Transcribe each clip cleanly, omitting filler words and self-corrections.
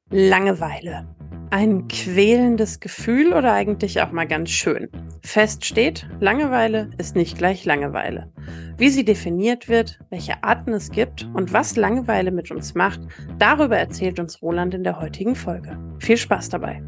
Langeweile. Ein quälendes Gefühl oder eigentlich auch mal ganz schön? Fest steht, Langeweile ist nicht gleich Langeweile. Wie sie definiert wird, welche Arten es gibt und was Langeweile mit uns macht, darüber erzählt uns Roland in der heutigen Folge. Viel Spaß dabei!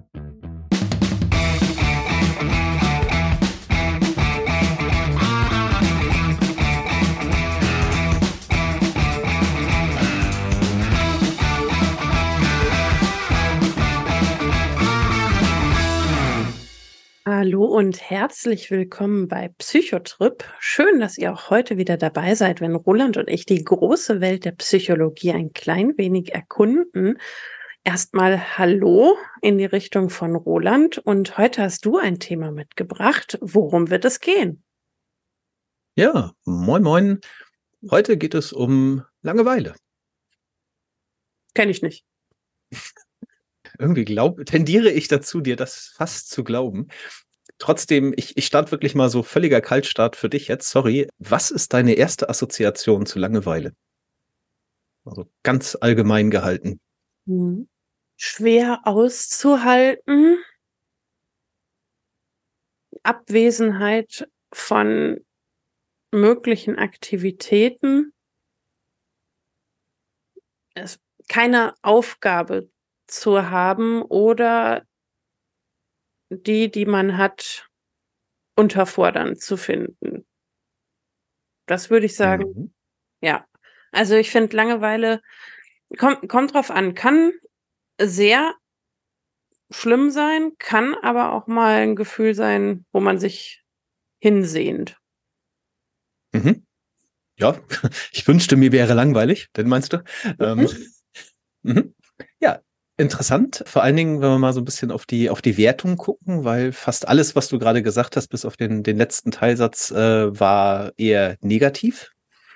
Hallo und herzlich willkommen bei Psychotrip. Schön, dass ihr auch heute wieder dabei seid, wenn Roland und ich die große Welt der Psychologie ein klein wenig erkunden. Erstmal Hallo in die Richtung von Roland und heute hast du ein Thema mitgebracht. Worum wird es gehen? Ja, moin moin. Heute geht es um Langeweile. Kenn ich nicht. Irgendwie tendiere ich dazu, dir das fast zu glauben. Trotzdem, ich starte wirklich mal so völliger Kaltstart für dich jetzt. Sorry. Was ist deine erste Assoziation zu Langeweile? Also ganz allgemein gehalten. Schwer auszuhalten. Abwesenheit von möglichen Aktivitäten. Keine Aufgabe zu haben oder die man hat, unterfordernd zu finden. Das würde ich sagen, ja. Also ich finde Langeweile, kommt drauf an, kann sehr schlimm sein, kann aber auch mal ein Gefühl sein, wo man sich hinsehnt. Ja, ich wünschte, mir wäre langweilig, denn meinst du? Ja, interessant. Vor allen Dingen, wenn wir mal so ein bisschen auf die Wertung gucken, weil fast alles, was du gerade gesagt hast, bis auf den letzten Teilsatz, war eher negativ.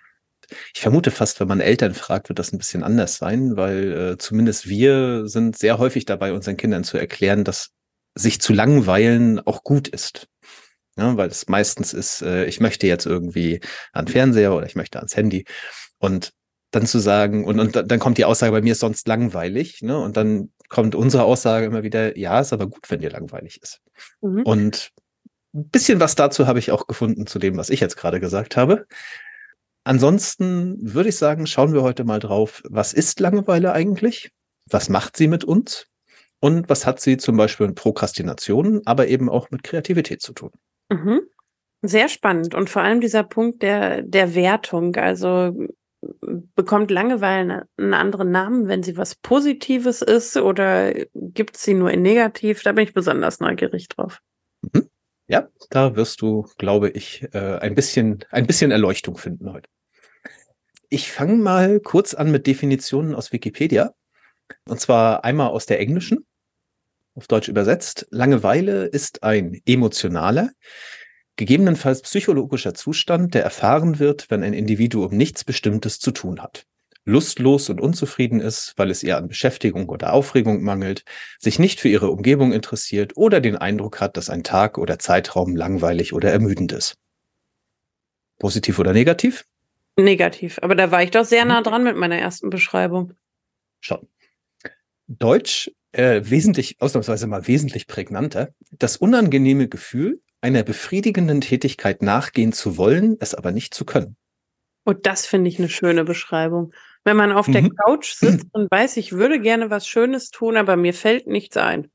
Ich vermute fast, wenn man Eltern fragt, wird das ein bisschen anders sein, weil zumindest wir sind sehr häufig dabei, unseren Kindern zu erklären, dass sich zu langweilen auch gut ist. Ja, weil es meistens ist, ich möchte jetzt irgendwie an den Fernseher oder ich möchte ans Handy. Und dann zu sagen, und dann kommt die Aussage, bei mir ist sonst langweilig, ne? Und dann kommt unsere Aussage immer wieder, ja, ist aber gut, wenn dir langweilig ist. Mhm. Und ein bisschen was dazu habe ich auch gefunden zu dem, was ich jetzt gerade gesagt habe. Ansonsten würde ich sagen, schauen wir heute mal drauf, was ist Langeweile eigentlich? Was macht sie mit uns? Und was hat sie zum Beispiel mit Prokrastination, aber eben auch mit Kreativität zu tun? Mhm. Sehr spannend und vor allem dieser Punkt der Wertung. Also bekommt Langeweile einen anderen Namen, wenn sie was Positives ist oder gibt es sie nur in negativ? Da bin ich besonders neugierig drauf. Ja, da wirst du, glaube ich, ein bisschen Erleuchtung finden heute. Ich fange mal kurz an mit Definitionen aus Wikipedia. Und zwar einmal aus der englischen, auf Deutsch übersetzt. Langeweile ist ein emotionaler, gegebenenfalls psychologischer Zustand, der erfahren wird, wenn ein Individuum nichts Bestimmtes zu tun hat, lustlos und unzufrieden ist, weil es ihr an Beschäftigung oder Aufregung mangelt, sich nicht für ihre Umgebung interessiert oder den Eindruck hat, dass ein Tag oder Zeitraum langweilig oder ermüdend ist. Positiv oder negativ? Negativ, aber da war ich doch sehr nah dran mit meiner ersten Beschreibung. Schon. Deutsch ausnahmsweise mal wesentlich prägnanter. Das unangenehme Gefühl, einer befriedigenden Tätigkeit nachgehen zu wollen, es aber nicht zu können. Und das finde ich eine schöne Beschreibung. Wenn man auf der Couch sitzt und weiß, ich würde gerne was Schönes tun, aber mir fällt nichts ein.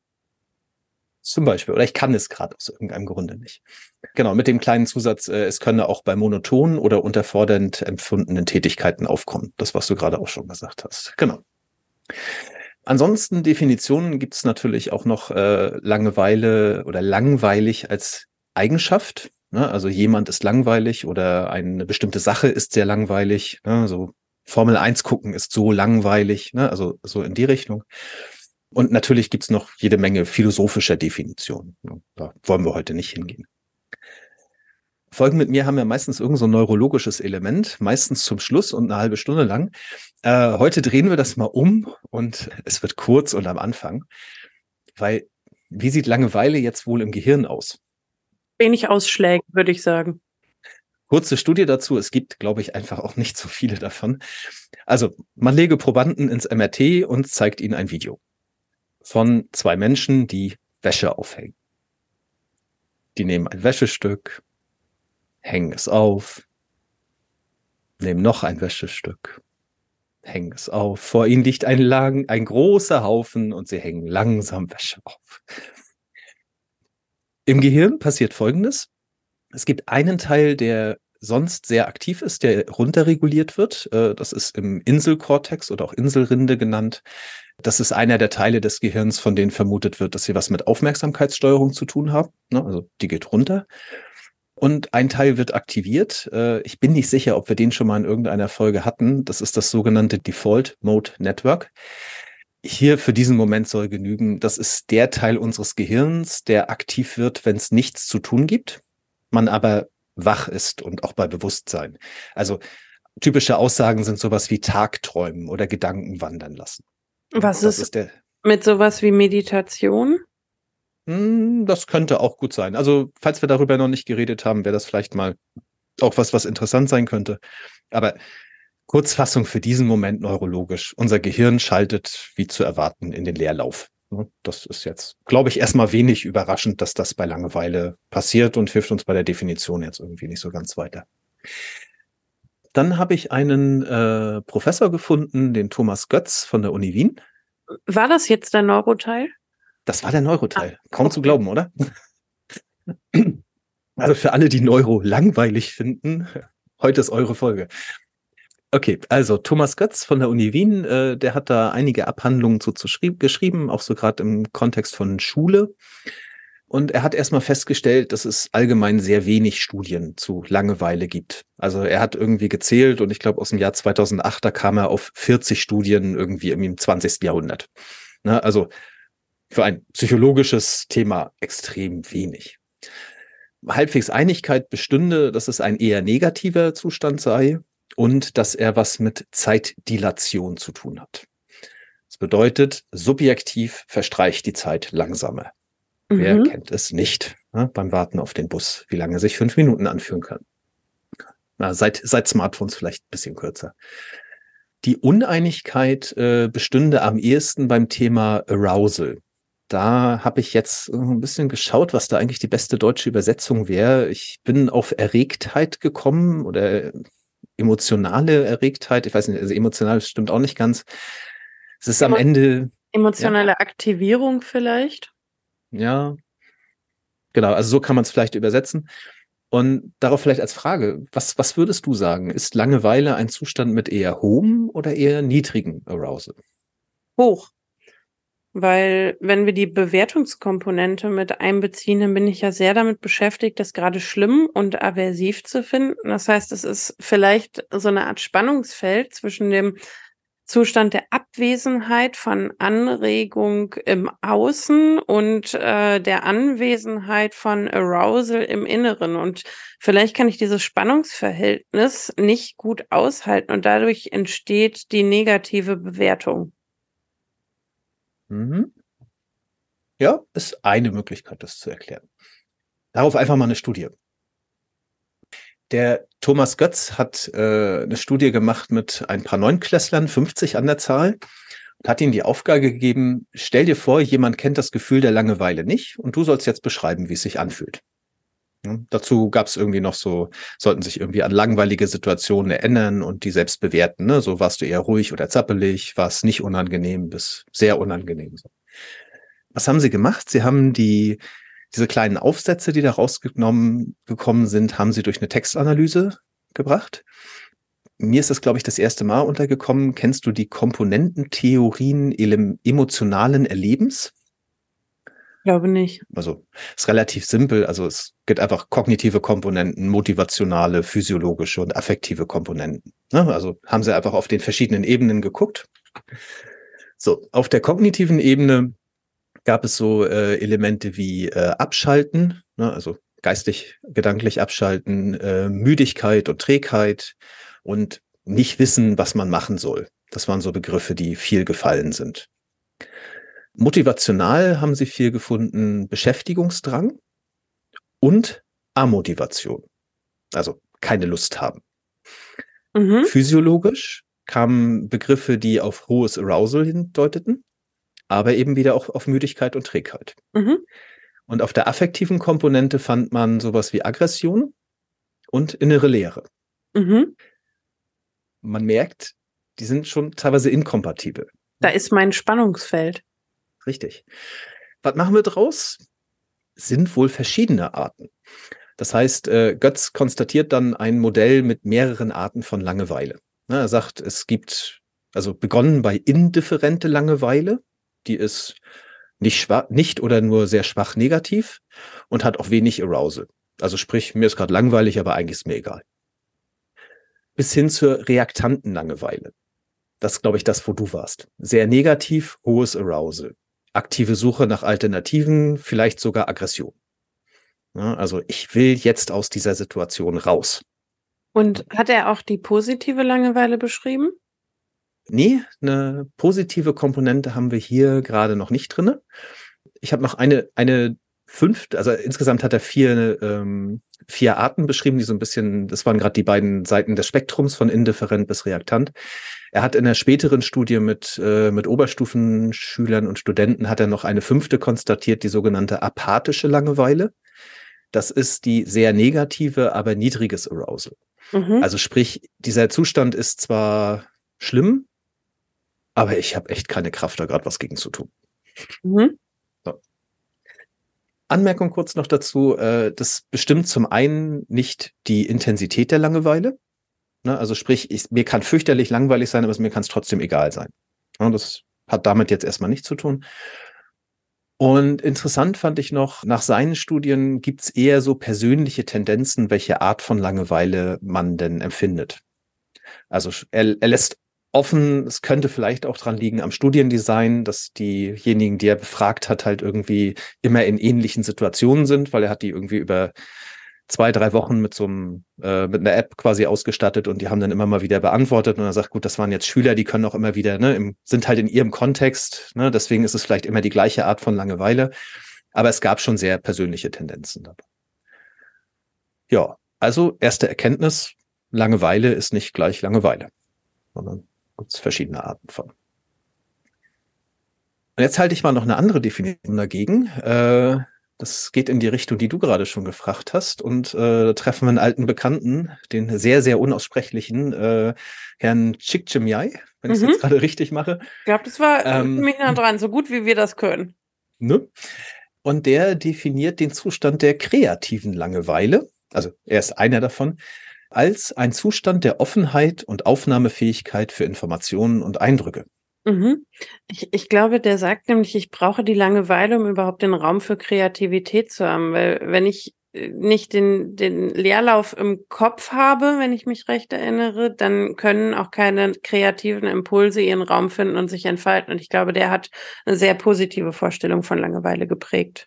Zum Beispiel. Oder ich kann es gerade aus irgendeinem Grunde nicht. Genau, mit dem kleinen Zusatz, es könne auch bei monotonen oder unterfordernd empfundenen Tätigkeiten aufkommen. Das, was du gerade auch schon gesagt hast. Genau. Ansonsten Definitionen gibt es natürlich auch noch Langeweile oder langweilig als Eigenschaft. Ne? Also jemand ist langweilig oder eine bestimmte Sache ist sehr langweilig. Ne? So Formel 1 gucken ist so langweilig. Ne? Also so in die Richtung. Und natürlich gibt's noch jede Menge philosophischer Definitionen. Da wollen wir heute nicht hingehen. Folgen mit mir haben ja meistens irgend so ein neurologisches Element, meistens zum Schluss und eine halbe Stunde lang. Heute drehen wir das mal um und es wird kurz und am Anfang. Weil, wie sieht Langeweile jetzt wohl im Gehirn aus? Wenig Ausschläge, würde ich sagen. Kurze Studie dazu, es gibt, glaube ich, einfach auch nicht so viele davon. Also man lege Probanden ins MRT und zeigt ihnen ein Video von 2 Menschen, die Wäsche aufhängen. Die nehmen ein Wäschestück, hängen es auf, nehmen noch ein Wäschestück, hängen es auf. Vor ihnen liegt ein großer Haufen und sie hängen langsam Wäsche auf. Im Gehirn passiert Folgendes. Es gibt einen Teil, der sonst sehr aktiv ist, der runterreguliert wird. Das ist im Inselkortex oder auch Inselrinde genannt. Das ist einer der Teile des Gehirns, von denen vermutet wird, dass sie was mit Aufmerksamkeitssteuerung zu tun haben. Also die geht runter. Und ein Teil wird aktiviert. Ich bin nicht sicher, ob wir den schon mal in irgendeiner Folge hatten. Das ist das sogenannte Default Mode Network. Hier für diesen Moment soll genügen, das ist der Teil unseres Gehirns, der aktiv wird, wenn es nichts zu tun gibt, man aber wach ist und auch bei Bewusstsein. Also typische Aussagen sind sowas wie Tagträumen oder Gedanken wandern lassen. Was ist mit sowas wie Meditation? Das könnte auch gut sein. Also falls wir darüber noch nicht geredet haben, wäre das vielleicht mal auch was interessant sein könnte. Aber Kurzfassung für diesen Moment neurologisch. Unser Gehirn schaltet, wie zu erwarten, in den Leerlauf. Das ist jetzt, glaube ich, erstmal wenig überraschend, dass das bei Langeweile passiert und hilft uns bei der Definition jetzt irgendwie nicht so ganz weiter. Dann habe ich einen Professor gefunden, den Thomas Götz von der Uni Wien. War das jetzt der Neuroteil? Das war der Neuroteil. Kaum zu glauben, oder? Also für alle, die Neuro langweilig finden, heute ist eure Folge. Okay, also Thomas Götz von der Uni Wien, der hat da einige Abhandlungen geschrieben, auch so gerade im Kontext von Schule. Und er hat erstmal festgestellt, dass es allgemein sehr wenig Studien zu Langeweile gibt. Also er hat irgendwie gezählt und ich glaube aus dem Jahr 2008, da kam er auf 40 Studien irgendwie im 20. Jahrhundert. Na, also für ein psychologisches Thema extrem wenig. Halbwegs Einigkeit bestünde, dass es ein eher negativer Zustand sei und dass er was mit Zeitdilation zu tun hat. Das bedeutet, subjektiv verstreicht die Zeit langsamer. Wer kennt es nicht, beim Warten auf den Bus, wie lange sich 5 Minuten anfühlen können. Seit Smartphones vielleicht ein bisschen kürzer. Die Uneinigkeit bestünde am ehesten beim Thema Arousal. Da habe ich jetzt ein bisschen geschaut, was da eigentlich die beste deutsche Übersetzung wäre. Ich bin auf Erregtheit gekommen oder emotionale Erregtheit. Ich weiß nicht, also emotional stimmt auch nicht ganz. Es ist am Ende... Emotionale Aktivierung vielleicht? Ja, genau. Also so kann man es vielleicht übersetzen. Und darauf vielleicht als Frage, was würdest du sagen? Ist Langeweile ein Zustand mit eher hohem oder eher niedrigen Arousal? Hoch. Weil wenn wir die Bewertungskomponente mit einbeziehen, dann bin ich ja sehr damit beschäftigt, das gerade schlimm und aversiv zu finden. Das heißt, es ist vielleicht so eine Art Spannungsfeld zwischen dem Zustand der Abwesenheit von Anregung im Außen und der Anwesenheit von Arousal im Inneren. Und vielleicht kann ich dieses Spannungsverhältnis nicht gut aushalten und dadurch entsteht die negative Bewertung. Ja, ist eine Möglichkeit, das zu erklären. Darauf einfach mal eine Studie. Der Thomas Götz hat eine Studie gemacht mit ein paar Neunklässlern, 50 an der Zahl, und hat ihnen die Aufgabe gegeben, stell dir vor, jemand kennt das Gefühl der Langeweile nicht und du sollst jetzt beschreiben, wie es sich anfühlt. Ja, dazu gab es irgendwie noch sollten sich irgendwie an langweilige Situationen erinnern und die selbst bewerten. Ne? So warst du eher ruhig oder zappelig, war es nicht unangenehm bis sehr unangenehm. Was haben sie gemacht? Sie haben diese kleinen Aufsätze, die da rausgekommen sind, haben sie durch eine Textanalyse gebracht. Mir ist das, glaube ich, das erste Mal untergekommen. Kennst du die Komponententheorien emotionalen Erlebens? Ich glaube nicht. Also ist relativ simpel. Also es gibt einfach kognitive Komponenten, motivationale, physiologische und affektive Komponenten. Also haben sie einfach auf den verschiedenen Ebenen geguckt. So, auf der kognitiven Ebene gab es so Elemente wie Abschalten, also geistig, gedanklich abschalten, Müdigkeit und Trägheit und nicht wissen, was man machen soll. Das waren so Begriffe, die viel gefallen sind. Motivational haben sie viel gefunden, Beschäftigungsdrang und Amotivation. Also keine Lust haben. Physiologisch kamen Begriffe, die auf hohes Arousal hindeuteten, aber eben wieder auch auf Müdigkeit und Trägheit. Und auf der affektiven Komponente fand man sowas wie Aggression und innere Leere. Man merkt, die sind schon teilweise inkompatibel. Da ist mein Spannungsfeld. Richtig. Was machen wir draus? Sind wohl verschiedene Arten. Das heißt, Götz konstatiert dann ein Modell mit mehreren Arten von Langeweile. Er sagt, es gibt, also begonnen bei indifferente Langeweile, die ist nicht oder nur sehr schwach negativ und hat auch wenig Arousal. Also sprich, mir ist gerade langweilig, aber eigentlich ist mir egal. Bis hin zur reaktanten Langeweile. Das ist, glaube ich, das, wo du warst. Sehr negativ, hohes Arousal. Aktive Suche nach Alternativen, vielleicht sogar Aggression. Ja, also ich will jetzt aus dieser Situation raus. Und hat er auch die positive Langeweile beschrieben? Nee, eine positive Komponente haben wir hier gerade noch nicht drin. Ich habe noch eine fünfte, also insgesamt hat er vier Arten beschrieben, die so ein bisschen, das waren gerade die beiden Seiten des Spektrums von indifferent bis reaktant. Er hat in der späteren Studie mit Oberstufenschülern und Studenten hat er noch eine fünfte konstatiert, die sogenannte apathische Langeweile. Das ist die sehr negative, aber niedriges Arousal. Also sprich, dieser Zustand ist zwar schlimm, aber ich habe echt keine Kraft, da gerade was gegen zu tun. So. Anmerkung kurz noch dazu, das bestimmt zum einen nicht die Intensität der Langeweile. Ne? Also sprich, mir kann fürchterlich langweilig sein, aber mir kann es trotzdem egal sein. Ja, das hat damit jetzt erstmal nichts zu tun. Und interessant fand ich noch, nach seinen Studien gibt es eher so persönliche Tendenzen, welche Art von Langeweile man denn empfindet. Also er lässt offen, es könnte vielleicht auch dran liegen am Studiendesign, dass diejenigen, die er befragt hat, halt irgendwie immer in ähnlichen Situationen sind, weil er hat die irgendwie über 2-3 Wochen mit einer App quasi ausgestattet und die haben dann immer mal wieder beantwortet und er sagt, gut, das waren jetzt Schüler, die können auch immer wieder, sind halt in ihrem Kontext, deswegen ist es vielleicht immer die gleiche Art von Langeweile, aber es gab schon sehr persönliche Tendenzen dabei. Ja, also erste Erkenntnis, Langeweile ist nicht gleich Langeweile, sondern gibt es verschiedene Arten von. Und jetzt halte ich mal noch eine andere Definition dagegen. Das geht in die Richtung, die du gerade schon gefragt hast. Und da treffen wir einen alten Bekannten, den sehr, sehr unaussprechlichen Herrn Csikszentmihalyi, wenn ich es jetzt gerade richtig mache. Ich glaube, das war ziemlich nah dran, so gut wie wir das können. Ne? Und der definiert den Zustand der kreativen Langeweile, also er ist einer davon, als ein Zustand der Offenheit und Aufnahmefähigkeit für Informationen und Eindrücke. Ich glaube, der sagt nämlich, ich brauche die Langeweile, um überhaupt den Raum für Kreativität zu haben, weil wenn ich nicht den Leerlauf im Kopf habe, wenn ich mich recht erinnere, dann können auch keine kreativen Impulse ihren Raum finden und sich entfalten. Und ich glaube, der hat eine sehr positive Vorstellung von Langeweile geprägt.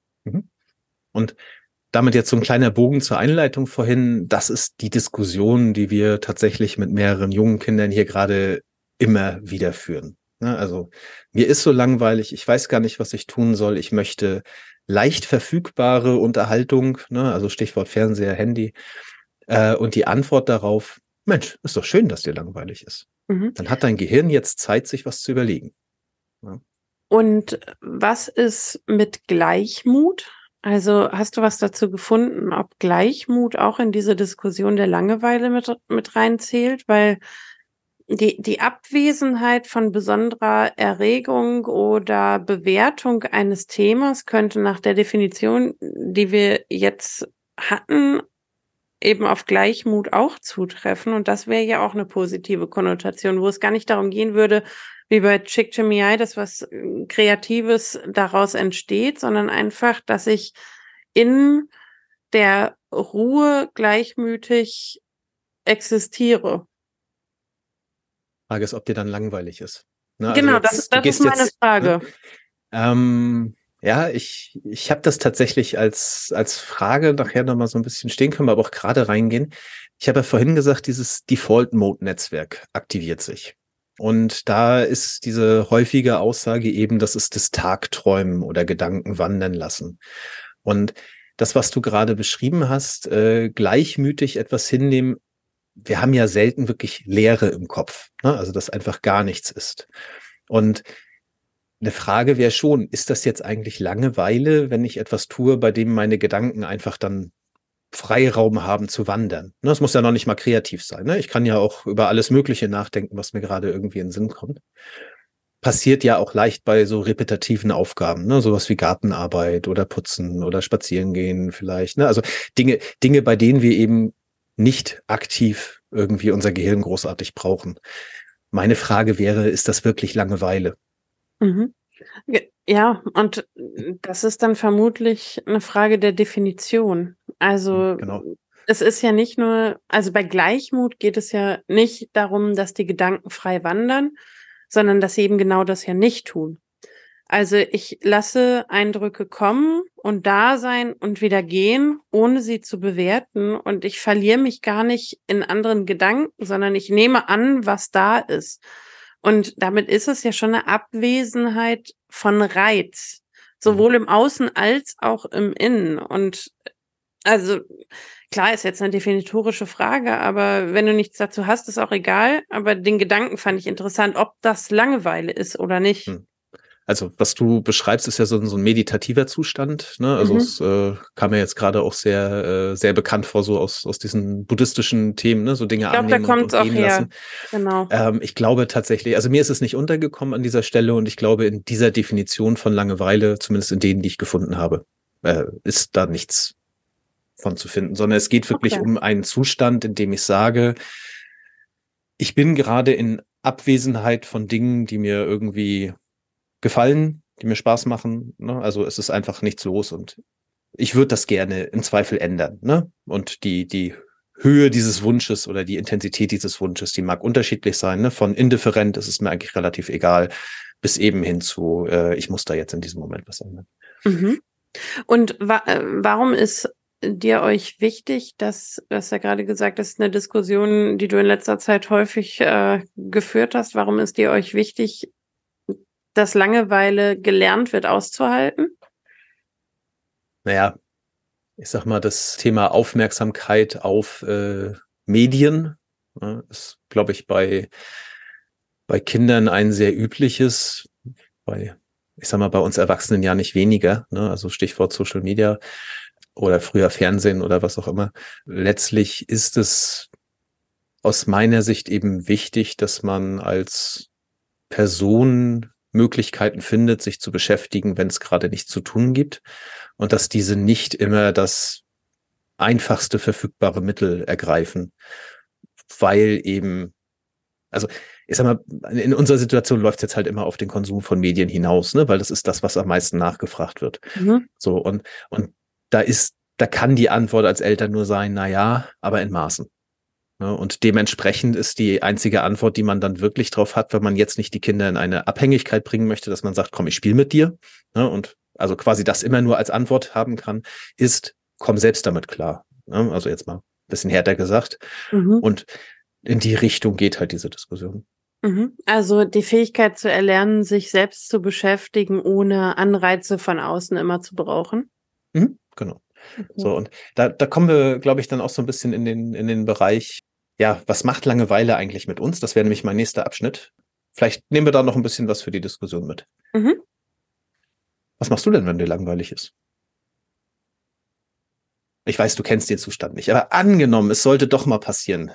Und damit jetzt so ein kleiner Bogen zur Einleitung vorhin, das ist die Diskussion, die wir tatsächlich mit mehreren jungen Kindern hier gerade immer wieder führen. Also mir ist so langweilig, ich weiß gar nicht, was ich tun soll. Ich möchte leicht verfügbare Unterhaltung, also Stichwort Fernseher, Handy. Und die Antwort darauf, Mensch, ist doch schön, dass dir langweilig ist. Dann hat dein Gehirn jetzt Zeit, sich was zu überlegen. Ja. Und was ist mit Gleichmut? Also hast du was dazu gefunden, ob Gleichmut auch in diese Diskussion der Langeweile mit reinzählt? Weil die Abwesenheit von besonderer Erregung oder Bewertung eines Themas könnte nach der Definition, die wir jetzt hatten, eben auf Gleichmut auch zutreffen. Und das wäre ja auch eine positive Konnotation, wo es gar nicht darum gehen würde, wie bei Csikszentmihalyi, dass was Kreatives daraus entsteht, sondern einfach, dass ich in der Ruhe gleichmütig existiere. Frage ist, ob dir dann langweilig ist. Genau, also das ist meine Frage. Ja, ich habe das tatsächlich als Frage nachher nochmal so ein bisschen stehen können, aber auch gerade reingehen. Ich habe ja vorhin gesagt, dieses Default-Mode-Netzwerk aktiviert sich. Und da ist diese häufige Aussage eben, das ist das Tagträumen oder Gedanken wandern lassen. Und das, was du gerade beschrieben hast, gleichmütig etwas hinnehmen. Wir haben ja selten wirklich Leere im Kopf, ne? Also dass einfach gar nichts ist. Und eine Frage wäre schon, ist das jetzt eigentlich Langeweile, wenn ich etwas tue, bei dem meine Gedanken einfach dann Freiraum haben zu wandern? Ne, das muss ja noch nicht mal kreativ sein. Ne? Ich kann ja auch über alles Mögliche nachdenken, was mir gerade irgendwie in den Sinn kommt. Passiert ja auch leicht bei so repetitiven Aufgaben, ne? Sowas wie Gartenarbeit oder Putzen oder Spazierengehen vielleicht. Ne? Also Dinge, bei denen wir eben nicht aktiv irgendwie unser Gehirn großartig brauchen. Meine Frage wäre, ist das wirklich Langeweile? Mhm. Ja, und das ist dann vermutlich eine Frage der Definition. Also Genau. es ist ja nicht nur, also bei Gleichmut geht es ja nicht darum, dass die Gedanken frei wandern, sondern dass sie eben genau das ja nicht tun. Also ich lasse Eindrücke kommen und da sein und wieder gehen, ohne sie zu bewerten. Und ich verliere mich gar nicht in anderen Gedanken, sondern ich nehme an, was da ist. Und damit ist es ja schon eine Abwesenheit von Reiz, sowohl im Außen als auch im Innen. Und also klar ist jetzt eine definitorische Frage, aber wenn du nichts dazu hast, ist auch egal. Aber den Gedanken fand ich interessant, ob das Langeweile ist oder nicht. Also was du beschreibst, ist ja so ein meditativer Zustand. Ne? Also Mhm. es kam mir jetzt gerade auch sehr bekannt vor, so aus diesen buddhistischen Themen, ne? So Ich Dinge glaube, da annehmen kommt und es auch gehen her. lassen. Genau. Ich glaube tatsächlich, also mir ist es nicht untergekommen an dieser Stelle und ich glaube, in dieser Definition von Langeweile, zumindest in denen, die ich gefunden habe, ist da nichts von zu finden, sondern es geht wirklich Okay. um einen Zustand, in dem ich sage, ich bin gerade in Abwesenheit von Dingen, die mir irgendwie gefallen, die mir Spaß machen. Ne? Also es ist einfach nichts los und ich würde das gerne im Zweifel ändern. Ne? Und die Höhe dieses Wunsches oder die Intensität dieses Wunsches, die mag unterschiedlich sein. Ne? Von indifferent, das ist mir eigentlich relativ egal, bis eben hin zu, ich muss da jetzt in diesem Moment was ändern. Mhm. Und warum ist dir euch wichtig, dass, du hast ja gerade gesagt, das ist eine Diskussion, die du in letzter Zeit häufig geführt hast. Warum ist dir euch wichtig, dass Langeweile gelernt wird auszuhalten? Naja, ich sag mal, das Thema Aufmerksamkeit auf Medien ist, glaube ich, bei Kindern ein sehr übliches, ich sag mal, bei uns Erwachsenen ja nicht weniger, ne? Also Stichwort Social Media oder früher Fernsehen oder was auch immer. Letztlich ist es aus meiner Sicht eben wichtig, dass man als Person Möglichkeiten findet, sich zu beschäftigen, wenn es gerade nichts zu tun gibt und dass diese nicht immer das einfachste verfügbare Mittel ergreifen, weil eben, also ich sag mal, in unserer Situation läuft es jetzt halt immer auf den Konsum von Medien hinaus, ne, weil das ist das, was am meisten nachgefragt wird. Mhm. So, und da kann die Antwort als Eltern nur sein, na ja, aber in Maßen. Ne? Und dementsprechend ist die einzige Antwort, die man dann wirklich drauf hat, wenn man jetzt nicht die Kinder in eine Abhängigkeit bringen möchte, dass man sagt, komm, ich spiele mit dir. Ne? Und also quasi das immer nur als Antwort haben kann, ist, komm selbst damit klar. Ne? Also jetzt mal ein bisschen härter gesagt. Mhm. Und in die Richtung geht halt diese Diskussion. Mhm. Also die Fähigkeit zu erlernen, sich selbst zu beschäftigen, ohne Anreize von außen immer zu brauchen. Mhm, genau. Okay. So, und da kommen wir, glaube ich, dann auch so ein bisschen in den Bereich, ja, was macht Langeweile eigentlich mit uns? Das wäre nämlich mein nächster Abschnitt. Vielleicht nehmen wir da noch ein bisschen was für die Diskussion mit. Mhm. Was machst du denn, wenn dir langweilig ist? Ich weiß, du kennst den Zustand nicht, aber angenommen, es sollte doch mal passieren.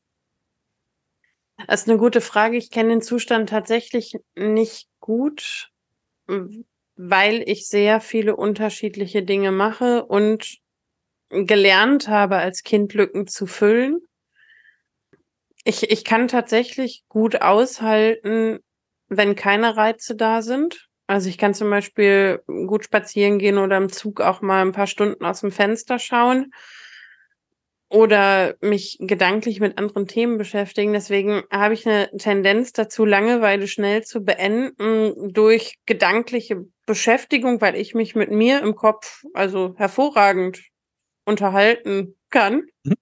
Das ist eine gute Frage. Ich kenne den Zustand tatsächlich nicht gut, weil ich sehr viele unterschiedliche Dinge mache und gelernt habe, als Kind Lücken zu füllen. Ich kann tatsächlich gut aushalten, wenn keine Reize da sind. Also ich kann zum Beispiel gut spazieren gehen oder im Zug auch mal ein paar Stunden aus dem Fenster schauen oder mich gedanklich mit anderen Themen beschäftigen. Deswegen habe ich eine Tendenz dazu, Langeweile schnell zu beenden durch gedankliche Beschäftigung, weil ich mich mit mir im Kopf also hervorragend unterhalten kann. Mhm.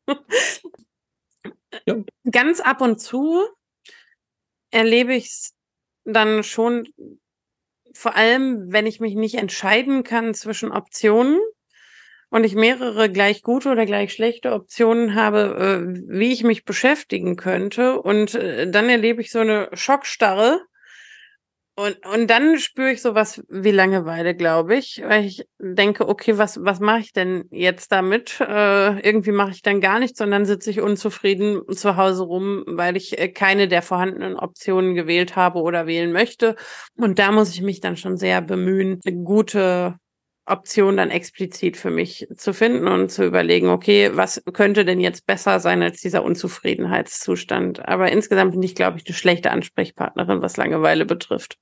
Ja. Ganz ab und zu erlebe ich es dann schon, vor allem, wenn ich mich nicht entscheiden kann zwischen Optionen. und ich mehrere gleich gute oder gleich schlechte Optionen habe, wie ich mich beschäftigen könnte. Und dann erlebe ich so eine Schockstarre. Und dann spüre ich sowas wie Langeweile, glaube ich, weil ich denke, okay, was mache ich denn jetzt damit? Irgendwie mache ich dann gar nichts, sondern sitze ich unzufrieden zu Hause rum, weil ich keine der vorhandenen Optionen gewählt habe oder wählen möchte. Und da muss ich mich dann schon sehr bemühen, eine gute Option dann explizit für mich zu finden und zu überlegen, okay, was könnte denn jetzt besser sein als dieser Unzufriedenheitszustand? Aber insgesamt bin ich, glaube ich, eine schlechte Ansprechpartnerin, was Langeweile betrifft.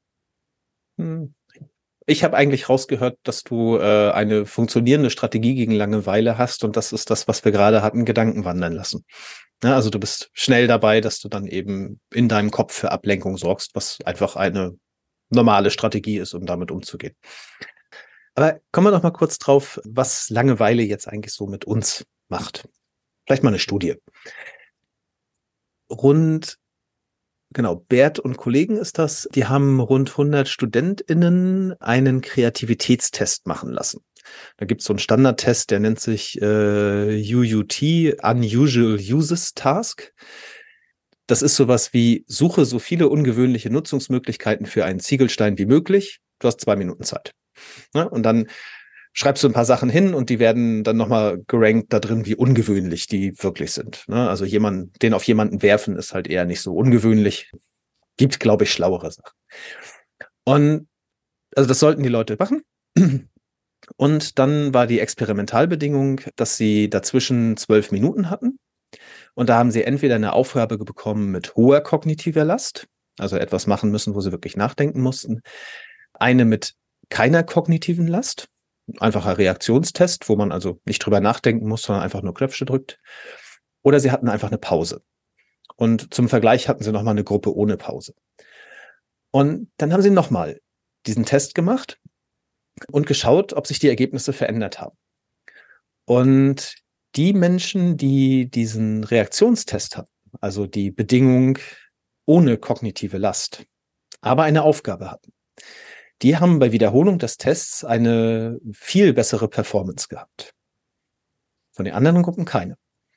Ich habe eigentlich rausgehört, dass du eine funktionierende Strategie gegen Langeweile hast, und das ist das, was wir gerade hatten, Gedanken wandern lassen. Ja, also du bist schnell dabei, dass du dann eben in deinem Kopf für Ablenkung sorgst, was einfach eine normale Strategie ist, um damit umzugehen. Aber kommen wir doch mal kurz drauf, was Langeweile jetzt eigentlich so mit uns macht. Vielleicht mal eine Studie. Bert und Kollegen ist das, die haben rund 100 StudentInnen einen Kreativitätstest machen lassen. Da gibt es so einen Standardtest, der nennt sich UUT, Unusual Uses Task. Das ist sowas wie, suche so viele ungewöhnliche Nutzungsmöglichkeiten für einen Ziegelstein wie möglich. Du hast 2 Minuten Zeit. Ja, und dann schreibst du ein paar Sachen hin und die werden dann nochmal gerankt da drin, wie ungewöhnlich die wirklich sind. Also den auf jemanden werfen ist halt eher nicht so ungewöhnlich. Gibt, glaube ich, schlauere Sachen. Und also das sollten die Leute machen. Und dann war die Experimentalbedingung, dass sie dazwischen 12 Minuten hatten. Und da haben sie entweder eine Aufgabe bekommen mit hoher kognitiver Last, also etwas machen müssen, wo sie wirklich nachdenken mussten, eine mit keiner kognitiven Last, einfacher Reaktionstest, wo man also nicht drüber nachdenken muss, sondern einfach nur Knöpfe drückt. Oder sie hatten einfach eine Pause. Und zum Vergleich hatten sie nochmal eine Gruppe ohne Pause. Und dann haben sie nochmal diesen Test gemacht und geschaut, ob sich die Ergebnisse verändert haben. Und die Menschen, die diesen Reaktionstest hatten, also die Bedingung ohne kognitive Last, aber eine Aufgabe hatten, die haben bei Wiederholung des Tests eine viel bessere Performance gehabt. Von den anderen Gruppen keine.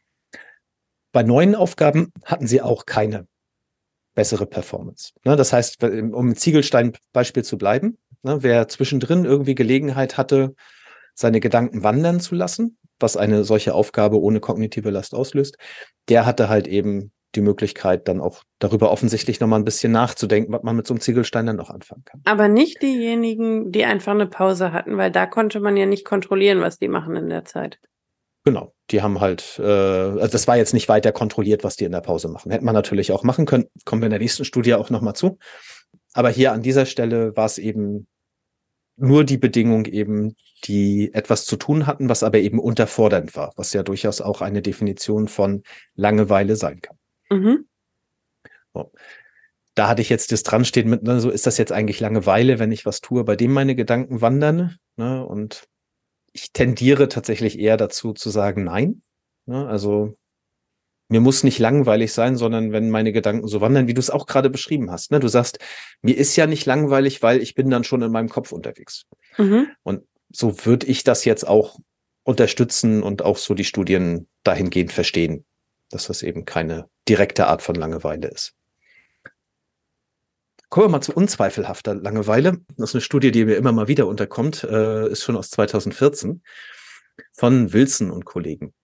Bei neuen Aufgaben hatten sie auch keine bessere Performance. Das heißt, um im Ziegelstein-Beispiel zu bleiben, wer zwischendrin irgendwie Gelegenheit hatte, seine Gedanken wandern zu lassen, was eine solche Aufgabe ohne kognitive Last auslöst, der hatte halt eben die Möglichkeit, dann auch darüber offensichtlich nochmal ein bisschen nachzudenken, was man mit so einem Ziegelstein dann noch anfangen kann. Aber nicht diejenigen, die einfach eine Pause hatten, weil da konnte man ja nicht kontrollieren, was die machen in der Zeit. Genau, die haben halt, also das war jetzt nicht weiter kontrolliert, was die in der Pause machen. Hätte man natürlich auch machen können, kommen wir in der nächsten Studie auch nochmal zu. Aber hier an dieser Stelle war es eben nur die Bedingung eben, die etwas zu tun hatten, was aber eben unterfordernd war, was ja durchaus auch eine Definition von Langeweile sein kann. Mhm. So. Da hatte ich jetzt das dranstehen mit, so ist das jetzt eigentlich Langeweile, wenn ich was tue, bei dem meine Gedanken wandern? Und ich tendiere tatsächlich eher dazu zu sagen, nein. Also mir muss nicht langweilig sein, sondern wenn meine Gedanken so wandern, wie du es auch gerade beschrieben hast. Du sagst, mir ist ja nicht langweilig, weil ich bin dann schon in meinem Kopf unterwegs. Mhm. Und so würde ich das jetzt auch unterstützen und auch so die Studien dahingehend verstehen, dass das eben keine direkte Art von Langeweile ist. Kommen wir mal zu unzweifelhafter Langeweile. Das ist eine Studie, die mir immer mal wieder unterkommt, ist schon aus 2014 von Wilson und Kollegen.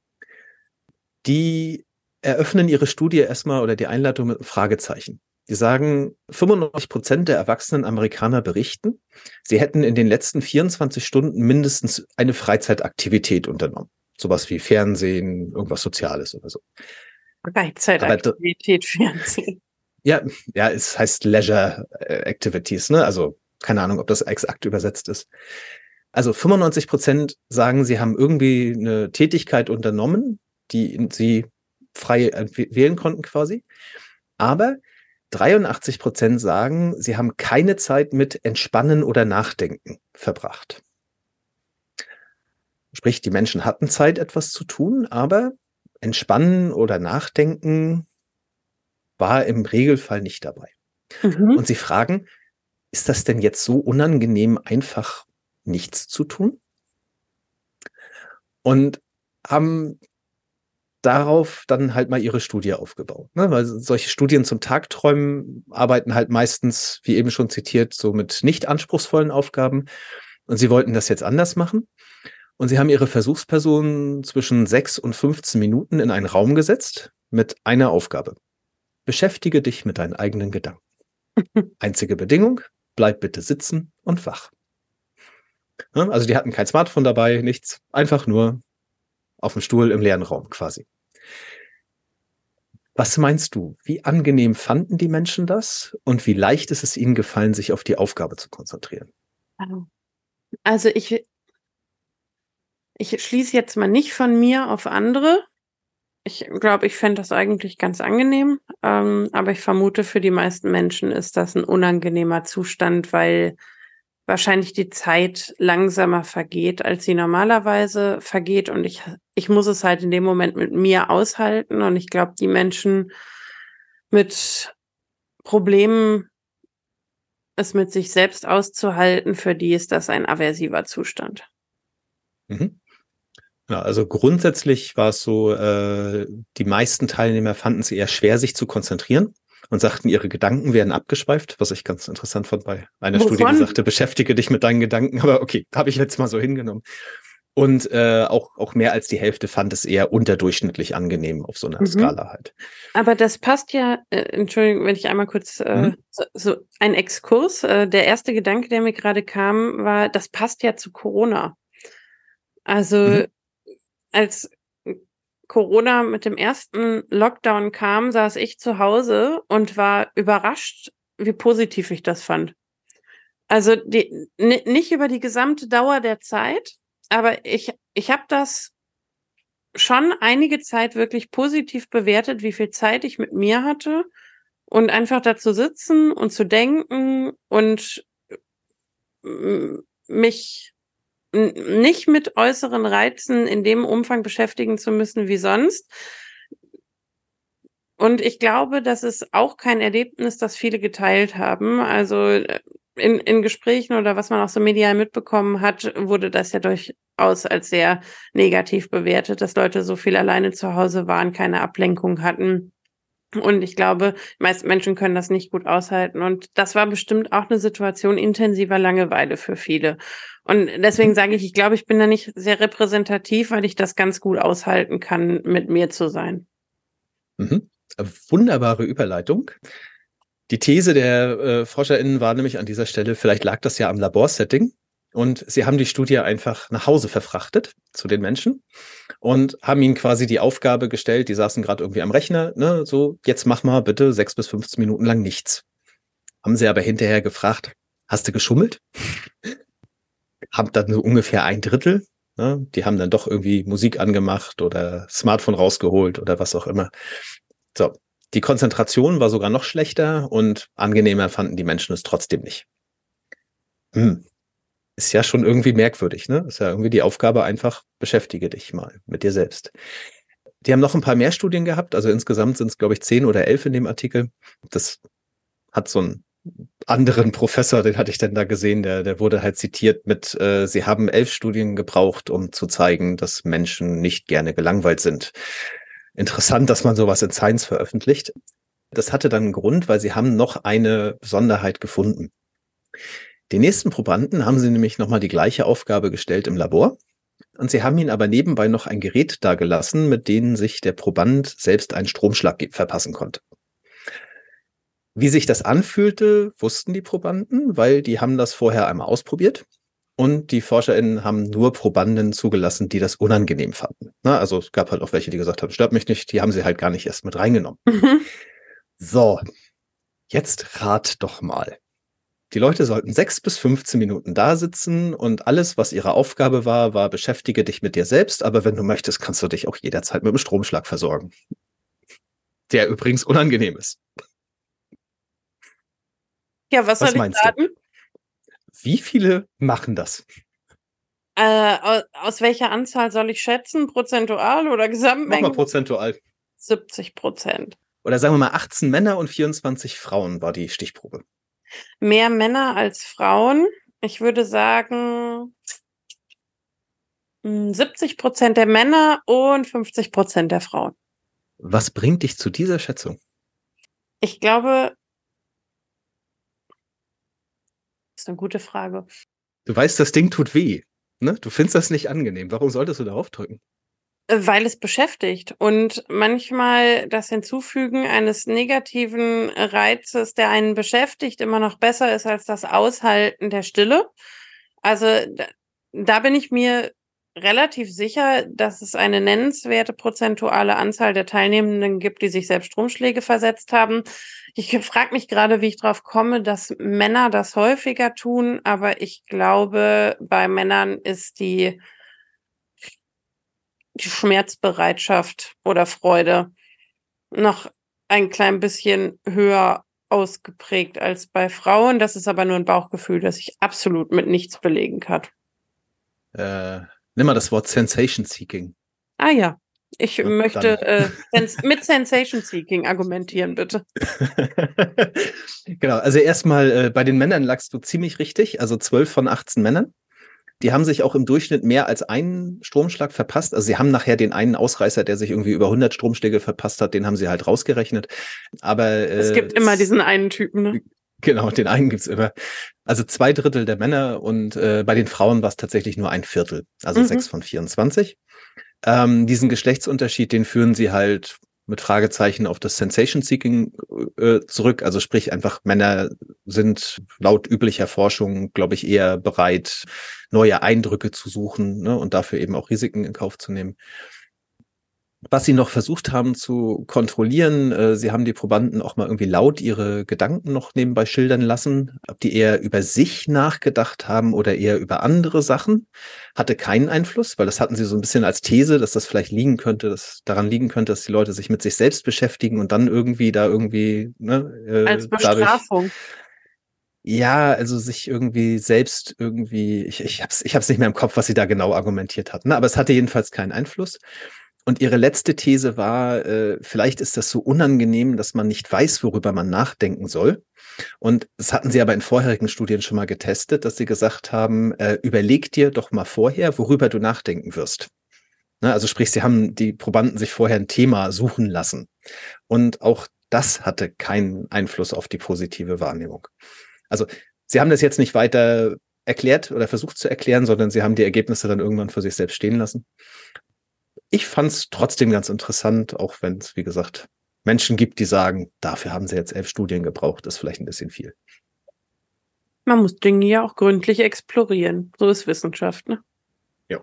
Die eröffnen ihre Studie erstmal oder die Einleitung mit einem Fragezeichen. Die sagen, 95% der erwachsenen Amerikaner berichten, sie hätten in den letzten 24 Stunden mindestens eine Freizeitaktivität unternommen. Sowas wie Fernsehen, irgendwas Soziales oder so. Freizeitaktivität, Fernsehen. Ja, es heißt Leisure Activities, Also keine Ahnung, ob das exakt übersetzt ist. Also 95% sagen, sie haben irgendwie eine Tätigkeit unternommen, die sie frei wählen konnten quasi. Aber 83% sagen, sie haben keine Zeit mit Entspannen oder Nachdenken verbracht. Sprich, die Menschen hatten Zeit, etwas zu tun, aber Entspannen oder Nachdenken war im Regelfall nicht dabei. Mhm. Und sie fragen, ist das denn jetzt so unangenehm, einfach nichts zu tun? und haben darauf dann halt mal ihre Studie aufgebaut. Ne? Weil solche Studien zum Tagträumen arbeiten halt meistens, wie eben schon zitiert, so mit nicht anspruchsvollen Aufgaben. Und sie wollten das jetzt anders machen. Und sie haben ihre Versuchspersonen zwischen 6 und 15 Minuten in einen Raum gesetzt mit einer Aufgabe. Beschäftige dich mit deinen eigenen Gedanken. Einzige Bedingung, bleib bitte sitzen und wach. Ja, also die hatten kein Smartphone dabei, nichts. Einfach nur auf dem Stuhl im leeren Raum quasi. Was meinst du? Wie angenehm fanden die Menschen das? Und wie leicht ist es ihnen gefallen, sich auf die Aufgabe zu konzentrieren? Also ich schließe jetzt mal nicht von mir auf andere. Ich glaube, ich fände das eigentlich ganz angenehm. Aber ich vermute, für die meisten Menschen ist das ein unangenehmer Zustand, weil wahrscheinlich die Zeit langsamer vergeht, als sie normalerweise vergeht. Und ich muss es halt in dem Moment mit mir aushalten. Und ich glaube, die Menschen mit Problemen, es mit sich selbst auszuhalten, für die ist das ein aversiver Zustand. Mhm. Ja, also grundsätzlich war es so, die meisten Teilnehmer fanden es eher schwer, sich zu konzentrieren und sagten, ihre Gedanken werden abgeschweift, was ich ganz interessant fand bei einer Studie, die sagte, beschäftige dich mit deinen Gedanken. Aber okay, habe ich jetzt mal so hingenommen. Und auch mehr als die Hälfte fand es eher unterdurchschnittlich angenehm auf so einer Skala halt. Aber das passt ja, Entschuldigung, wenn ich einmal kurz so ein Exkurs. Der erste Gedanke, der mir gerade kam, war, das passt ja zu Corona. Also als Corona mit dem ersten Lockdown kam, saß ich zu Hause und war überrascht, wie positiv ich das fand. Also nicht über die gesamte Dauer der Zeit, aber ich habe das schon einige Zeit wirklich positiv bewertet, wie viel Zeit ich mit mir hatte und einfach da zu sitzen und zu denken und mich nicht mit äußeren Reizen in dem Umfang beschäftigen zu müssen wie sonst. Und ich glaube, das ist auch kein Erlebnis, das viele geteilt haben. Also in Gesprächen oder was man auch so medial mitbekommen hat, wurde das ja durchaus als sehr negativ bewertet, dass Leute so viel alleine zu Hause waren, keine Ablenkung hatten. Und ich glaube, die meisten Menschen können das nicht gut aushalten. Und das war bestimmt auch eine Situation intensiver Langeweile für viele. Und deswegen sage ich glaube, ich bin da nicht sehr repräsentativ, weil ich das ganz gut aushalten kann, mit mir zu sein. Mhm. Wunderbare Überleitung. Die These der ForscherInnen war nämlich an dieser Stelle, vielleicht lag das ja am Laborsetting. Und sie haben die Studie einfach nach Hause verfrachtet zu den Menschen und haben ihnen quasi die Aufgabe gestellt, die saßen gerade irgendwie am Rechner, ne, so, jetzt mach mal bitte 6 bis 15 Minuten lang nichts. Haben sie aber hinterher gefragt, hast du geschummelt? Haben dann so ungefähr ein Drittel. Ne, die haben dann doch irgendwie Musik angemacht oder Smartphone rausgeholt oder was auch immer. So, die Konzentration war sogar noch schlechter und angenehmer fanden die Menschen es trotzdem nicht. Ist ja schon irgendwie merkwürdig, ne? Ist ja irgendwie die Aufgabe einfach, beschäftige dich mal mit dir selbst. Die haben noch ein paar mehr Studien gehabt, also insgesamt sind es, glaube ich, 10 oder 11 in dem Artikel. Das hat so einen anderen Professor, den hatte ich dann da gesehen, der wurde halt zitiert mit, sie haben 11 Studien gebraucht, um zu zeigen, dass Menschen nicht gerne gelangweilt sind. Interessant, dass man sowas in Science veröffentlicht. Das hatte dann einen Grund, weil sie haben noch eine Besonderheit gefunden. Den nächsten Probanden haben sie nämlich nochmal die gleiche Aufgabe gestellt im Labor. Und sie haben ihnen aber nebenbei noch ein Gerät dagelassen, mit dem sich der Proband selbst einen Stromschlag verpassen konnte. Wie sich das anfühlte, wussten die Probanden, weil die haben das vorher einmal ausprobiert. Und die ForscherInnen haben nur Probanden zugelassen, die das unangenehm fanden. Na, also es gab halt auch welche, die gesagt haben, stört mich nicht, die haben sie halt gar nicht erst mit reingenommen. So, jetzt rat doch mal. Die Leute sollten 6 bis 15 Minuten da sitzen und alles, was ihre Aufgabe war, war, beschäftige dich mit dir selbst, aber wenn du möchtest, kannst du dich auch jederzeit mit einem Stromschlag versorgen. Der übrigens unangenehm ist. Ja, was soll ich raten? Wie viele machen das? Aus welcher Anzahl soll ich schätzen? Prozentual oder Gesamtmenge? Mach mal prozentual. 70%. Oder sagen wir mal 18 Männer und 24 Frauen war die Stichprobe. Mehr Männer als Frauen. Ich würde sagen 70% der Männer und 50% der Frauen. Was bringt dich zu dieser Schätzung? Ich glaube, das ist eine gute Frage. Du weißt, das Ding tut weh, ne? Du findest das nicht angenehm. Warum solltest du darauf drücken? Weil es beschäftigt und manchmal das Hinzufügen eines negativen Reizes, der einen beschäftigt, immer noch besser ist als das Aushalten der Stille. Also da bin ich mir relativ sicher, dass es eine nennenswerte prozentuale Anzahl der Teilnehmenden gibt, die sich selbst Stromschläge versetzt haben. Ich frage mich gerade, wie ich drauf komme, dass Männer das häufiger tun, aber ich glaube, bei Männern ist die Schmerzbereitschaft oder Freude noch ein klein bisschen höher ausgeprägt als bei Frauen. Das ist aber nur ein Bauchgefühl, das ich absolut mit nichts belegen kann. Nimm mal das Wort Sensation Seeking. Ah ja, ich möchte mit Sensation Seeking argumentieren, bitte. Genau, also erstmal bei den Männern lagst du ziemlich richtig, also 12 von 18 Männern. Die haben sich auch im Durchschnitt mehr als einen Stromschlag verpasst. Also sie haben nachher den einen Ausreißer, der sich irgendwie über 100 Stromschläge verpasst hat, den haben sie halt rausgerechnet. Aber es gibt immer diesen einen Typen, ne? Genau, den einen gibt's immer. Also 2/3 der Männer und bei den Frauen war es tatsächlich nur 1/4, also 6 von 24. Diesen Geschlechtsunterschied, den führen sie halt mit Fragezeichen auf das Sensation Seeking zurück. Also sprich einfach, Männer sind laut üblicher Forschung, glaube ich, eher bereit, neue Eindrücke zu suchen, ne, und dafür eben auch Risiken in Kauf zu nehmen. Was sie noch versucht haben zu kontrollieren, sie haben die Probanden auch mal irgendwie laut ihre Gedanken noch nebenbei schildern lassen, ob die eher über sich nachgedacht haben oder eher über andere Sachen. Hatte keinen Einfluss, weil das hatten sie so ein bisschen als These, dass das vielleicht daran liegen könnte, dass die Leute sich mit sich selbst beschäftigen und dann irgendwie als Bestrafung. Ja, also sich irgendwie selbst ich hab's nicht mehr im Kopf, was sie da genau argumentiert hatten, aber es hatte jedenfalls keinen Einfluss. Und ihre letzte These war, vielleicht ist das so unangenehm, dass man nicht weiß, worüber man nachdenken soll. Und das hatten sie aber in vorherigen Studien schon mal getestet, dass sie gesagt haben, überleg dir doch mal vorher, worüber du nachdenken wirst. Ne, also sprich, sie haben die Probanden sich vorher ein Thema suchen lassen. Und auch das hatte keinen Einfluss auf die positive Wahrnehmung. Also sie haben das jetzt nicht weiter erklärt oder versucht zu erklären, sondern sie haben die Ergebnisse dann irgendwann für sich selbst stehen lassen. Ich fand es trotzdem ganz interessant, auch wenn es, wie gesagt, Menschen gibt, die sagen, dafür haben sie jetzt 11 Studien gebraucht, ist vielleicht ein bisschen viel. Man muss Dinge ja auch gründlich explorieren. So ist Wissenschaft, ne? Ja.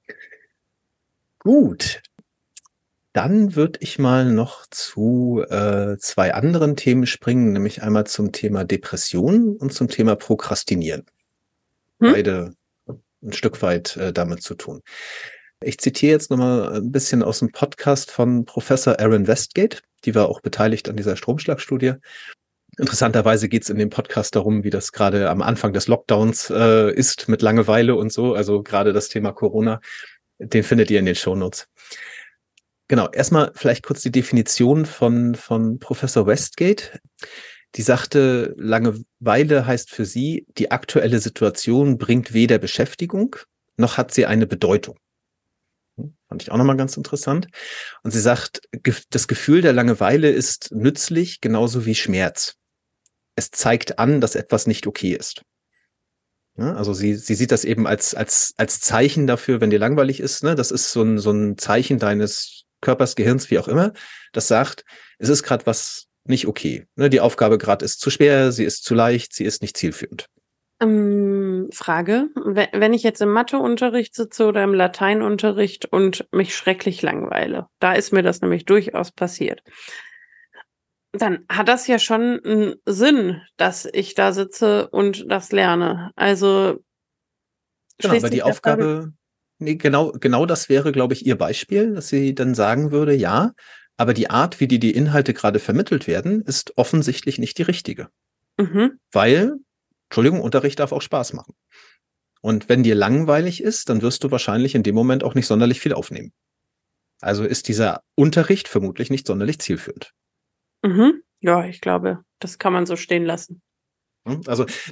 Gut. Dann würde ich mal noch zu 2 anderen Themen springen, nämlich einmal zum Thema Depression und zum Thema Prokrastinieren. Beide ein Stück weit damit zu tun. Ich zitiere jetzt nochmal ein bisschen aus dem Podcast von Professor Erin Westgate. Die war auch beteiligt an dieser Stromschlagstudie. Interessanterweise geht es in dem Podcast darum, wie das gerade am Anfang des Lockdowns ist mit Langeweile und so. Also gerade das Thema Corona, den findet ihr in den Shownotes. Genau, erstmal vielleicht kurz die Definition von Professor Westgate. Die sagte, Langeweile heißt für sie, die aktuelle Situation bringt weder Beschäftigung, noch hat sie eine Bedeutung. Fand ich auch nochmal ganz interessant. Und sie sagt, das Gefühl der Langeweile ist nützlich, genauso wie Schmerz. Es zeigt an, dass etwas nicht okay ist. Ja, also sie sieht das eben als Zeichen dafür, wenn dir langweilig ist. Ne? Das ist so ein Zeichen deines Körpers, Gehirns, wie auch immer, das sagt, es ist gerade was nicht okay. Ne? Die Aufgabe gerade ist zu schwer, sie ist zu leicht, sie ist nicht zielführend. Frage, wenn ich jetzt im Matheunterricht sitze oder im Lateinunterricht und mich schrecklich langweile, da ist mir das nämlich durchaus passiert, dann hat das ja schon einen Sinn, dass ich da sitze und das lerne. Also genau, aber die Aufgabe, genau das wäre, glaube ich, ihr Beispiel, dass sie dann sagen würde, ja, aber die Art, wie die Inhalte gerade vermittelt werden, ist offensichtlich nicht die richtige. Weil Unterricht darf auch Spaß machen. Und wenn dir langweilig ist, dann wirst du wahrscheinlich in dem Moment auch nicht sonderlich viel aufnehmen. Also ist dieser Unterricht vermutlich nicht sonderlich zielführend. Ja, ich glaube, das kann man so stehen lassen. Also das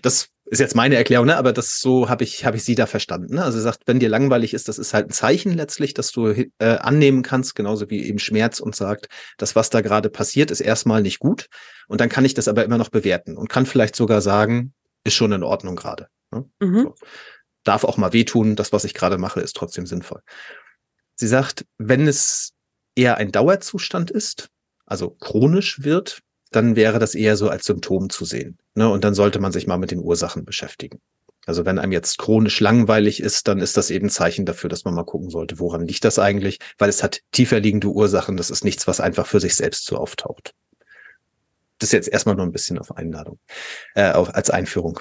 ist jetzt meine Erklärung, ne? Aber so habe ich sie da verstanden. Ne? Also sie sagt, wenn dir langweilig ist, das ist halt ein Zeichen letztlich, dass du annehmen kannst, genauso wie eben Schmerz, und sagt, das, was da gerade passiert, ist erstmal nicht gut. Und dann kann ich das aber immer noch bewerten und kann vielleicht sogar sagen, ist schon in Ordnung gerade. Ne? So. Darf auch mal wehtun, das, was ich gerade mache, ist trotzdem sinnvoll. Sie sagt, wenn es eher ein Dauerzustand ist, also chronisch wird, dann wäre das eher so als Symptom zu sehen. Ne? Und dann sollte man sich mal mit den Ursachen beschäftigen. Also wenn einem jetzt chronisch langweilig ist, dann ist das eben ein Zeichen dafür, dass man mal gucken sollte, woran liegt das eigentlich? Weil es hat tiefer liegende Ursachen. Das ist nichts, was einfach für sich selbst so auftaucht. Das ist jetzt erstmal nur ein bisschen auf Einladung, als Einführung.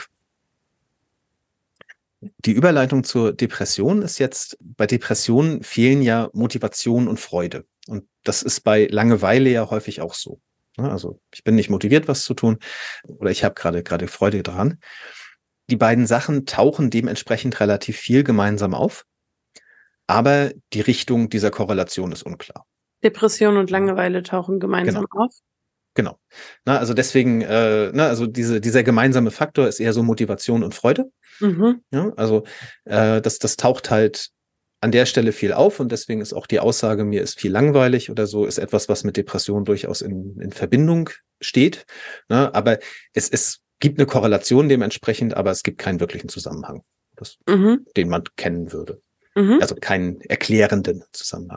Die Überleitung zur Depression ist jetzt, bei Depressionen fehlen ja Motivation und Freude. Und das ist bei Langeweile ja häufig auch so. Also ich bin nicht motiviert, was zu tun, oder ich habe gerade Freude daran. Die beiden Sachen tauchen dementsprechend relativ viel gemeinsam auf, aber die Richtung dieser Korrelation ist unklar. Depression und Langeweile tauchen gemeinsam auf? Genau. Also deswegen, also dieser gemeinsame Faktor ist eher so Motivation und Freude. Ja, also das taucht halt an der Stelle viel auf, und deswegen ist auch die Aussage, mir ist viel langweilig oder so, ist etwas, was mit Depression durchaus in Verbindung steht. Ne? Aber es gibt eine Korrelation dementsprechend, aber es gibt keinen wirklichen Zusammenhang, den man kennen würde. Also keinen erklärenden Zusammenhang.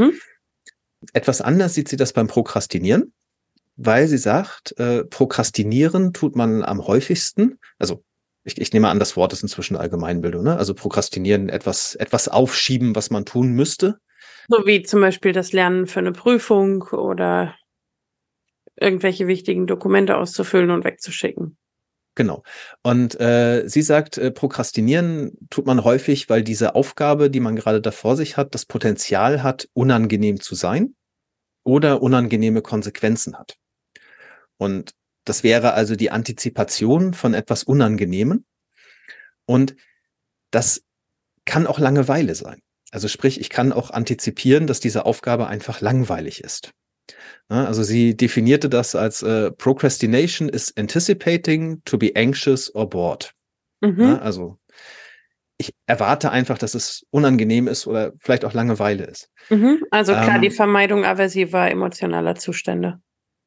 Etwas anders sieht sie das beim Prokrastinieren, weil sie sagt, Prokrastinieren tut man am häufigsten, also ich nehme an, das Wort ist inzwischen Allgemeinbildung, ne? Also Prokrastinieren, etwas aufschieben, was man tun müsste. So wie zum Beispiel das Lernen für eine Prüfung oder irgendwelche wichtigen Dokumente auszufüllen und wegzuschicken. Genau. Und sie sagt, Prokrastinieren tut man häufig, weil diese Aufgabe, die man gerade da vor sich hat, das Potenzial hat, unangenehm zu sein oder unangenehme Konsequenzen hat. Und das wäre also die Antizipation von etwas Unangenehmen. Und das kann auch Langeweile sein. Also sprich, ich kann auch antizipieren, dass diese Aufgabe einfach langweilig ist. Also sie definierte das als Procrastination is anticipating to be anxious or bored. Also ich erwarte einfach, dass es unangenehm ist oder vielleicht auch Langeweile ist. Also klar, die Vermeidung aversiver emotionaler Zustände.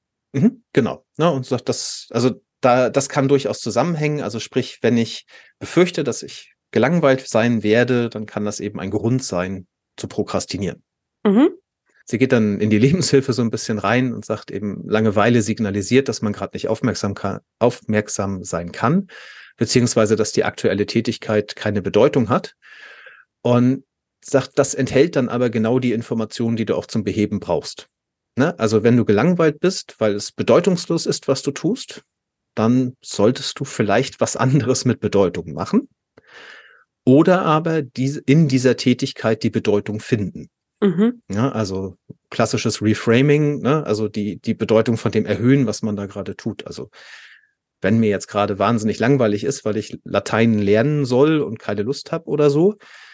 Genau. Und sagt das, also das kann durchaus zusammenhängen. Also sprich, wenn ich befürchte, dass ich gelangweilt sein werde, dann kann das eben ein Grund sein, zu prokrastinieren. Sie geht dann in die Lebenshilfe so ein bisschen rein und sagt eben, Langeweile signalisiert, dass man gerade nicht aufmerksam sein kann, beziehungsweise dass die aktuelle Tätigkeit keine Bedeutung hat. Und sagt, das enthält dann aber genau die Informationen, die du auch zum Beheben brauchst. Also wenn du gelangweilt bist, weil es bedeutungslos ist, was du tust, dann solltest du vielleicht was anderes mit Bedeutung machen oder aber in dieser Tätigkeit die Bedeutung finden. Ja, also klassisches Reframing, also die Bedeutung von dem erhöhen, was man da gerade tut. Also wenn mir jetzt gerade wahnsinnig langweilig ist, weil ich Latein lernen soll und keine Lust habe oder so,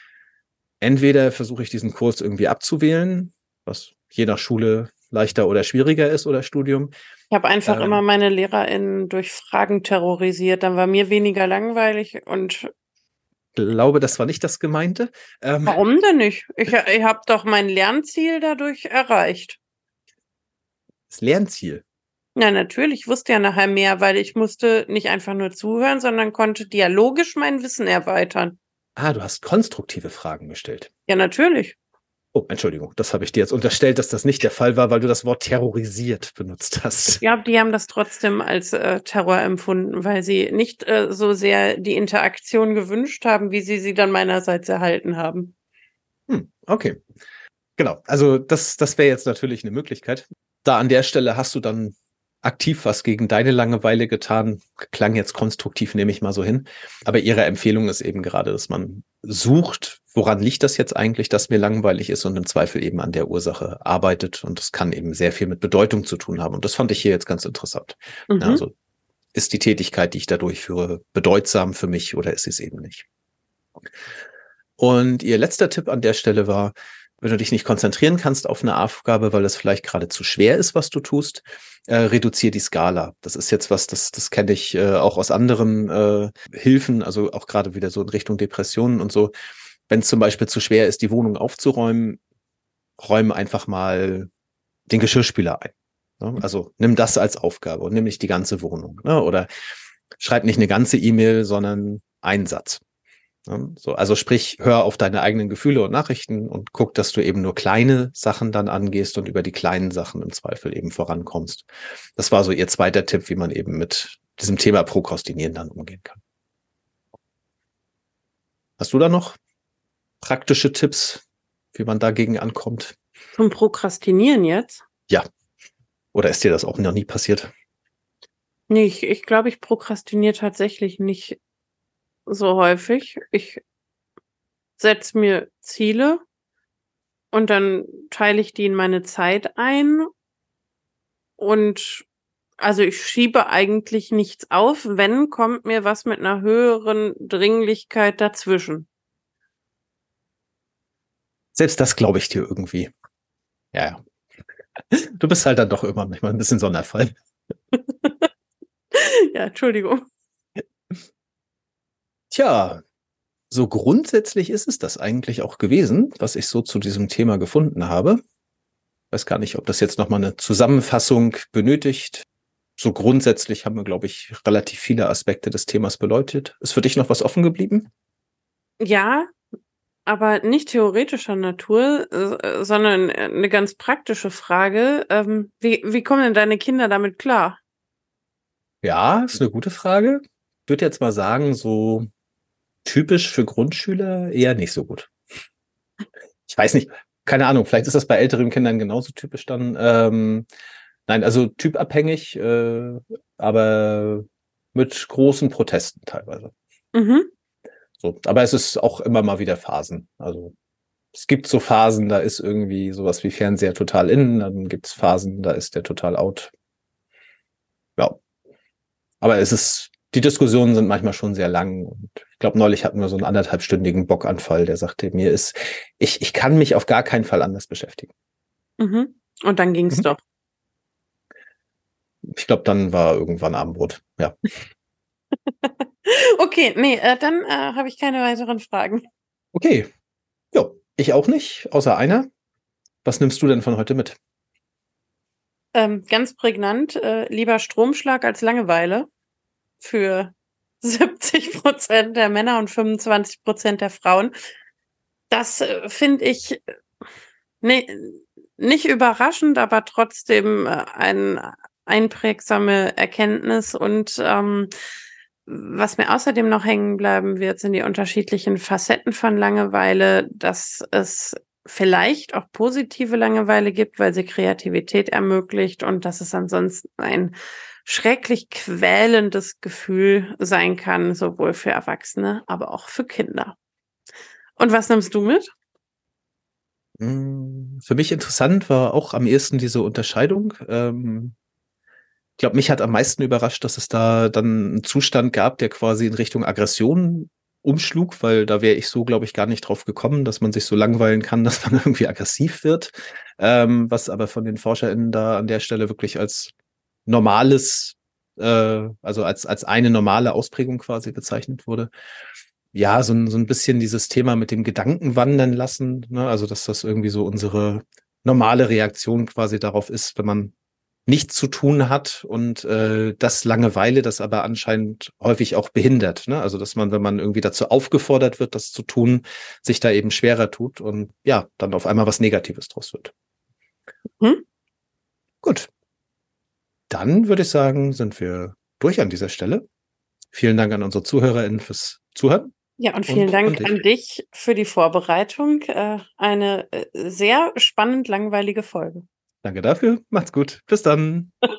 entweder versuche ich diesen Kurs irgendwie abzuwählen, was je nach Schule leichter oder schwieriger ist oder Studium. Ich habe einfach immer meine LehrerInnen durch Fragen terrorisiert. Dann war mir weniger langweilig und glaube, das war nicht das Gemeinte. Warum denn nicht? Ich habe doch mein Lernziel dadurch erreicht. Das Lernziel? Ja, natürlich. Ich wusste ja nachher mehr, weil ich musste nicht einfach nur zuhören, sondern konnte dialogisch mein Wissen erweitern. Du hast konstruktive Fragen gestellt. Ja, natürlich. Oh, Entschuldigung, das habe ich dir jetzt unterstellt, dass das nicht der Fall war, weil du das Wort terrorisiert benutzt hast. Ja, die haben das trotzdem als Terror empfunden, weil sie nicht so sehr die Interaktion gewünscht haben, wie sie dann meinerseits erhalten haben. Okay. Genau, also das wäre jetzt natürlich eine Möglichkeit. Da an der Stelle hast du dann aktiv was gegen deine Langeweile getan. Klang jetzt konstruktiv, nehme ich mal so hin. Aber ihre Empfehlung ist eben gerade, dass man sucht, woran liegt das jetzt eigentlich, dass mir langweilig ist, und im Zweifel eben an der Ursache arbeitet. Und das kann eben sehr viel mit Bedeutung zu tun haben. Und das fand ich hier jetzt ganz interessant. Also ist die Tätigkeit, die ich da durchführe, bedeutsam für mich oder ist es eben nicht? Und ihr letzter Tipp an der Stelle war, Wenn du dich nicht konzentrieren kannst auf eine Aufgabe, weil es vielleicht gerade zu schwer ist, was du tust, reduziere die Skala. Das ist jetzt was, das kenne ich auch aus anderen Hilfen, also auch gerade wieder so in Richtung Depressionen und so. Wenn es zum Beispiel zu schwer ist, die Wohnung aufzuräumen, räume einfach mal den Geschirrspüler ein. Ne? Also nimm das als Aufgabe und nimm nicht die ganze Wohnung. Ne? Oder schreib nicht eine ganze E-Mail, sondern einen Satz. Ne? So, also sprich, hör auf deine eigenen Gefühle und Nachrichten und guck, dass du eben nur kleine Sachen dann angehst und über die kleinen Sachen im Zweifel eben vorankommst. Das war so ihr zweiter Tipp, wie man eben mit diesem Thema Prokrastinieren dann umgehen kann. Hast du da noch praktische Tipps, wie man dagegen ankommt? Zum Prokrastinieren jetzt? Ja. Oder ist dir das auch noch nie passiert? Nee, ich glaube, ich prokrastiniere tatsächlich nicht so häufig. Ich setze mir Ziele und dann teile ich die in meine Zeit ein. Und also ich schiebe eigentlich nichts auf. Wenn, kommt mir was mit einer höheren Dringlichkeit dazwischen. Selbst das glaube ich dir irgendwie. Ja. Du bist halt dann doch immer manchmal ein bisschen Sonderfall. Ja, Entschuldigung. Tja, so grundsätzlich ist es das eigentlich auch gewesen, was ich so zu diesem Thema gefunden habe. Weiß gar nicht, ob das jetzt nochmal eine Zusammenfassung benötigt. So grundsätzlich haben wir, glaube ich, relativ viele Aspekte des Themas beleuchtet. Ist für dich noch was offen geblieben? Ja, aber nicht theoretischer Natur, sondern eine ganz praktische Frage. Wie kommen denn deine Kinder damit klar? Ja, ist eine gute Frage. Ich würde jetzt mal sagen, so typisch für Grundschüler eher nicht so gut. Ich weiß nicht, keine Ahnung, vielleicht ist das bei älteren Kindern genauso typisch dann. Nein, also typabhängig, aber mit großen Protesten teilweise. Mhm. So, aber es ist auch immer mal wieder Phasen. Also es gibt so Phasen, da ist irgendwie sowas wie Fernseher total in, dann gibt es Phasen, da ist der total out. Ja, aber die Diskussionen sind manchmal schon sehr lang. Und ich glaube, neulich hatten wir so einen 1,5-stündigen Bockanfall, der sagte, ich kann mich auf gar keinen Fall anders beschäftigen. Mhm. Und dann ging's doch. Ich glaube, dann war irgendwann Abendbrot. Ja. Okay, nee, dann habe ich keine weiteren Fragen. Okay. Ja, ich auch nicht, außer einer. Was nimmst du denn von heute mit? Ganz prägnant, lieber Stromschlag als Langeweile für 70% der Männer und 25% der Frauen. Das finde ich ne, nicht überraschend, aber trotzdem eine einprägsame Erkenntnis. Und was mir außerdem noch hängen bleiben wird, sind die unterschiedlichen Facetten von Langeweile, dass es vielleicht auch positive Langeweile gibt, weil sie Kreativität ermöglicht und dass es ansonsten ein schrecklich quälendes Gefühl sein kann, sowohl für Erwachsene, aber auch für Kinder. Und was nimmst du mit? Für mich interessant war auch am ehesten diese Unterscheidung. Ich glaube, mich hat am meisten überrascht, dass es da dann einen Zustand gab, der quasi in Richtung Aggression umschlug, weil da wäre ich so, glaube ich, gar nicht drauf gekommen, dass man sich so langweilen kann, dass man irgendwie aggressiv wird. Was aber von den ForscherInnen da an der Stelle wirklich als normales, also als eine normale Ausprägung quasi bezeichnet wurde. Ja, so ein bisschen dieses Thema mit dem Gedanken wandern lassen, ne? Also, dass das irgendwie so unsere normale Reaktion quasi darauf ist, wenn man nichts zu tun hat und das Langeweile, das aber anscheinend häufig auch behindert, ne? Also, dass man, wenn man irgendwie dazu aufgefordert wird, das zu tun, sich da eben schwerer tut und ja, dann auf einmal was Negatives draus wird. Hm? Gut, dann würde ich sagen, sind wir durch an dieser Stelle. Vielen Dank an unsere ZuhörerInnen fürs Zuhören. Ja, und vielen Dank an dich für die Vorbereitung. Eine sehr spannend langweilige Folge. Danke dafür. Macht's gut. Bis dann.